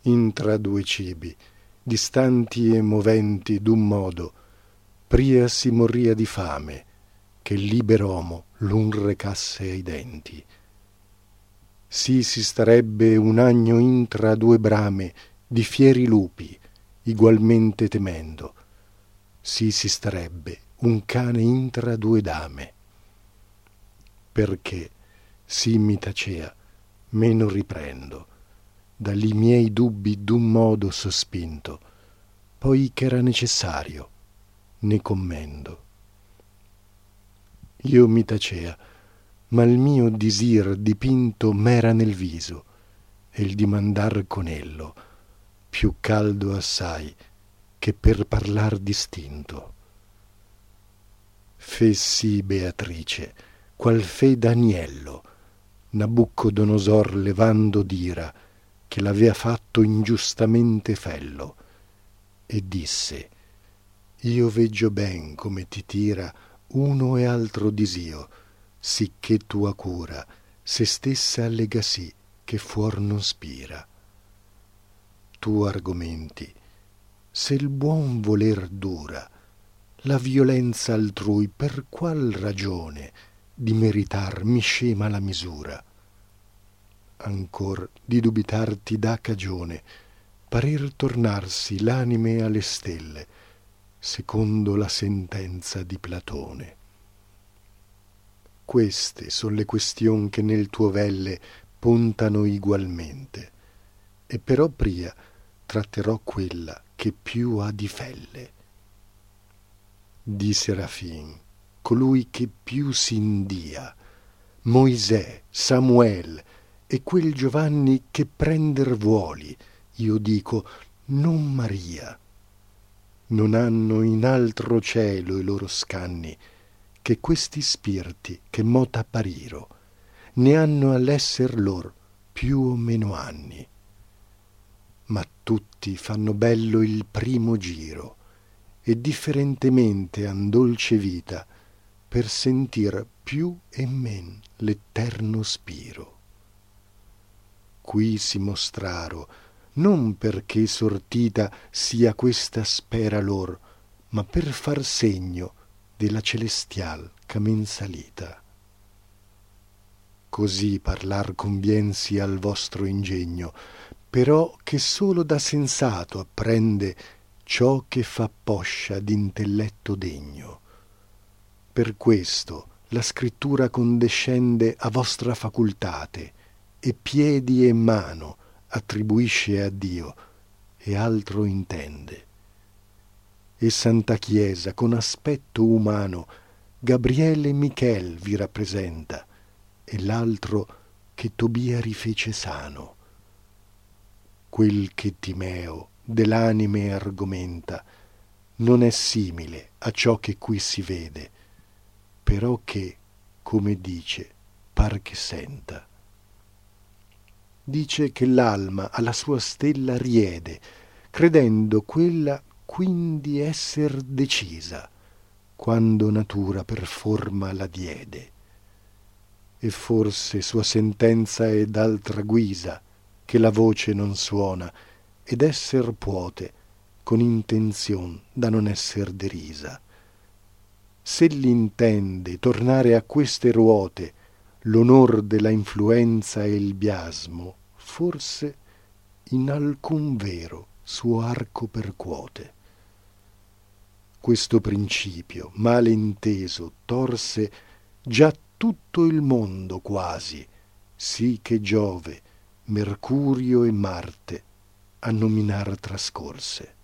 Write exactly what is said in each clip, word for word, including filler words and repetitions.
intra due cibi, distanti e moventi d'un modo, pria si morria di fame, che liber'omo l'un recasse ai denti. Sì si starebbe un agno intra due brame di fieri lupi, igualmente temendo, sì si starebbe un cane intra due dame. Perché, sì mi tacea, meno riprendo, dagli miei dubbi d'un modo sospinto, poi ch'era necessario, ne commendo. Io mi tacea, ma il mio disir dipinto m'era nel viso, e il dimandar con ello, più caldo assai, che per parlar distinto. Fe sì, Beatrice, qual fe Daniello, Nabucodonosor levando d'ira, che l'avea fatto ingiustamente fello, e disse: io veggio ben come ti tira uno e altro disio, sicché tua cura se stessa allega sì che fuor non spira. Tu argomenti, se il buon voler dura, la violenza altrui per qual ragione di meritar mi scema la misura? Ancor di dubitar ti dà cagione parer tornarsi l'anime alle stelle, secondo la sentenza di Platone. Queste son le question che nel tuo velle puntano igualmente, e però pria tratterò quella che più ha di felle. Di Serafin, colui che più s'india, Moisè, Samuel e quel Giovanni che prender vuoli, io dico, non Maria. Non hanno in altro cielo i loro scanni che questi spirti che mo t'appariro, ne hanno all'esser lor più o meno anni. Ma tutti fanno bello il primo giro, e differentemente han dolce vita per sentir più e men l'eterno spiro. Qui si mostraro non perché sortita sia questa spera lor, ma per far segno della celestial ch'amen salita. Così parlar conviensi al vostro ingegno, però che solo da sensato apprende ciò che fa poscia d'intelletto degno. Per questo la scrittura condescende a vostra facultate, e piedi e mano attribuisce a Dio, e altro intende. E Santa Chiesa con aspetto umano Gabriele e Michel vi rappresenta, e l'altro che Tobia rifece sano. Quel che Timeo dell'anime argomenta non è simile a ciò che qui si vede, però che, come dice, par che senta. Dice che l'alma alla sua stella riede, credendo quella quindi esser decisa, quando natura per forma la diede. E forse sua sentenza è d'altra guisa, che la voce non suona, ed esser puote con intenzion da non esser derisa. Se l'intende tornare a queste ruote l'onor della influenza e il biasmo, forse in alcun vero suo arco percuote. Questo principio, male inteso, torse già tutto il mondo quasi, sì che Giove, Mercurio e Marte a nominar trascorse.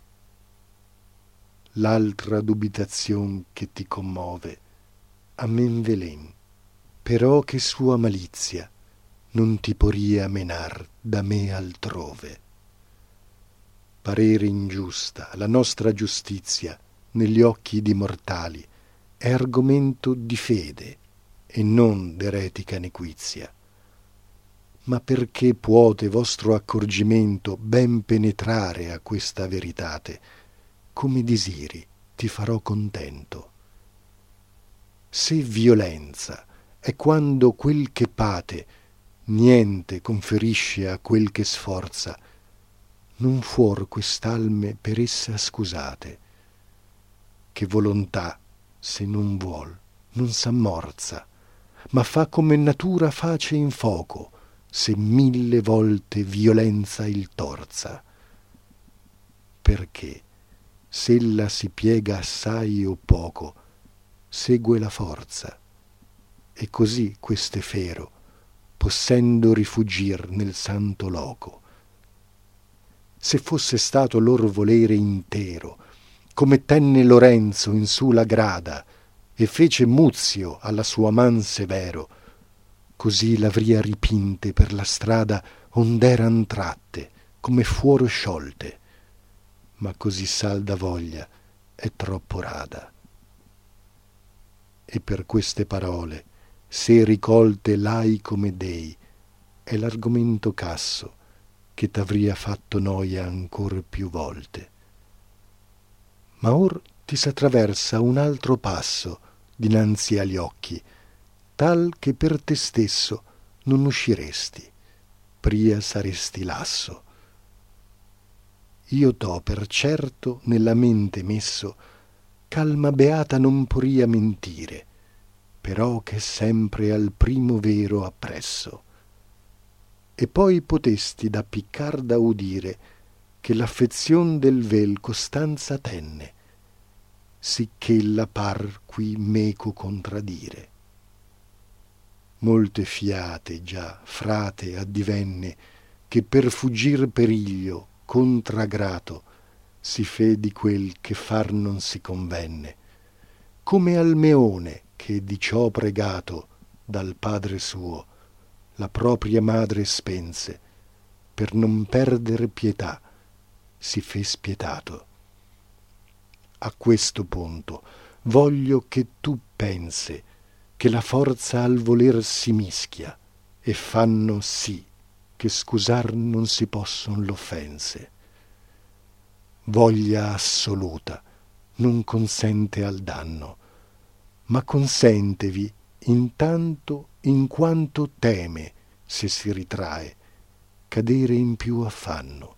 L'altra dubitazion che ti commuove a men velen, però che sua malizia non ti poria menar da me altrove. Parere ingiusta la nostra giustizia negli occhi di mortali è argomento di fede e non d'eretica nequizia. Ma perché puote vostro accorgimento ben penetrare a questa veritate, come disiri ti farò contento. Se violenza è quando quel che pate niente conferisce a quel che sforza, non fuor quest'alme per essa scusate, che volontà, se non vuol, non s'ammorza, ma fa come natura face in foco, se mille volte violenza il torza. Perché, s'ella si piega assai o poco, segue la forza, e così queste fero, possendo rifugir nel santo loco. Se fosse stato lor volere intero, come tenne Lorenzo in su la grada, e fece Muzio alla sua man severo, così l'avria ripinte per la strada ond'eran tratte, come fuoro sciolte, ma così salda voglia è troppo rada. E per queste parole, se ricolte l'hai come dei, è l'argomento casso che t'avria fatto noia ancor più volte. Ma or ti s'attraversa un altro passo dinanzi agli occhi, tal che per te stesso non usciresti, pria saresti lasso. Io t'ho per certo nella mente messo, ch'alma beata non poria mentire, però che sempre al primo vero appresso. E poi potesti da Piccarda udire che l'affezion del vel costanza tenne, sicch'ella par qui meco contradire. Molte fiate già, frate, addivenne, che per fuggir periglio, contra grato, si fe di quel che far non si convenne, come Almeone che di ciò pregato dal padre suo la propria madre spense, per non perdere pietà si fe spietato. A questo punto voglio che tu pense che la forza al voler si mischia, e fanno sì che scusar non si posson l'offense. Voglia assoluta non consente al danno, ma consentevi intanto in quanto teme, se si ritrae, cadere in più affanno.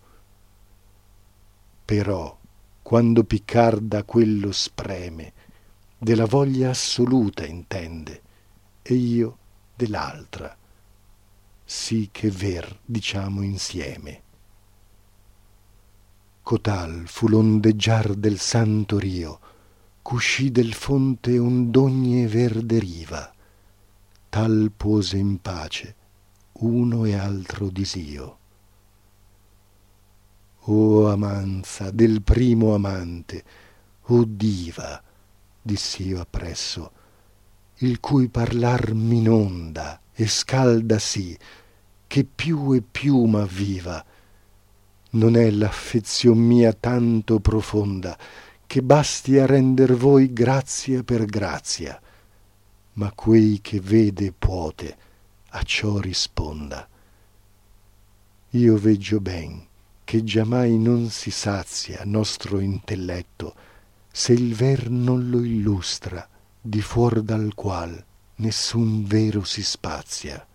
Però, quando Piccarda quello spreme, della voglia assoluta intende, e io dell'altra, sì che ver diciamo insieme. Cotal fu l'ondeggiar del santo rio, c'uscì del fonte ond'ogni verde riva, tal pose in pace uno e altro disio. O amanza del primo amante, o diva, diss'io appresso, il cui parlar m'inonda e scalda sì, che più e più m'avviva. Non è l'affezion mia tanto profonda, che basti a render voi grazia per grazia, ma quei che vede puote a ciò risponda. Io veggio ben che giamai non si sazia nostro intelletto, se il ver non lo illustra, di fuor dal qual nessun vero si spazia.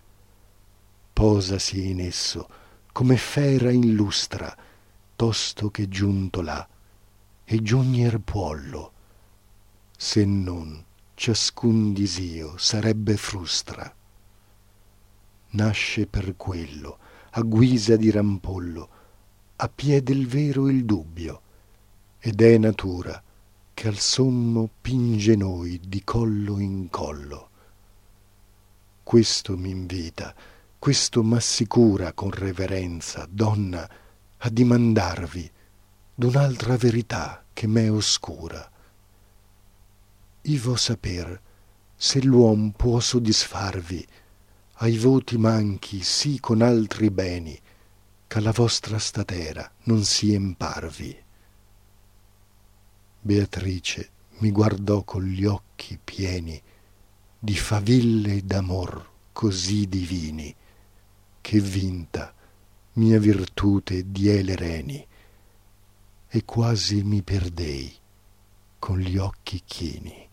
Posasi in esso come fera in lustra, tosto che giunto là, e giugner puollo, se non ciascun disio sarebbe frustra. Nasce per quello, a guisa di rampollo, a piè del vero il dubbio, ed è natura che al sommo pinge noi di collo in collo. Questo m'invita, questo m'assicura con reverenza, donna, a dimandarvi d'un'altra verità che m'è oscura. Ivo saper se l'uom può soddisfarvi ai voti manchi sì con altri beni, ch'alla vostra statera non si emparvi. Beatrice mi guardò con gli occhi pieni di faville d'amor così divini, che vinta mia virtute die le reni, e quasi mi perdei con gli occhi chini.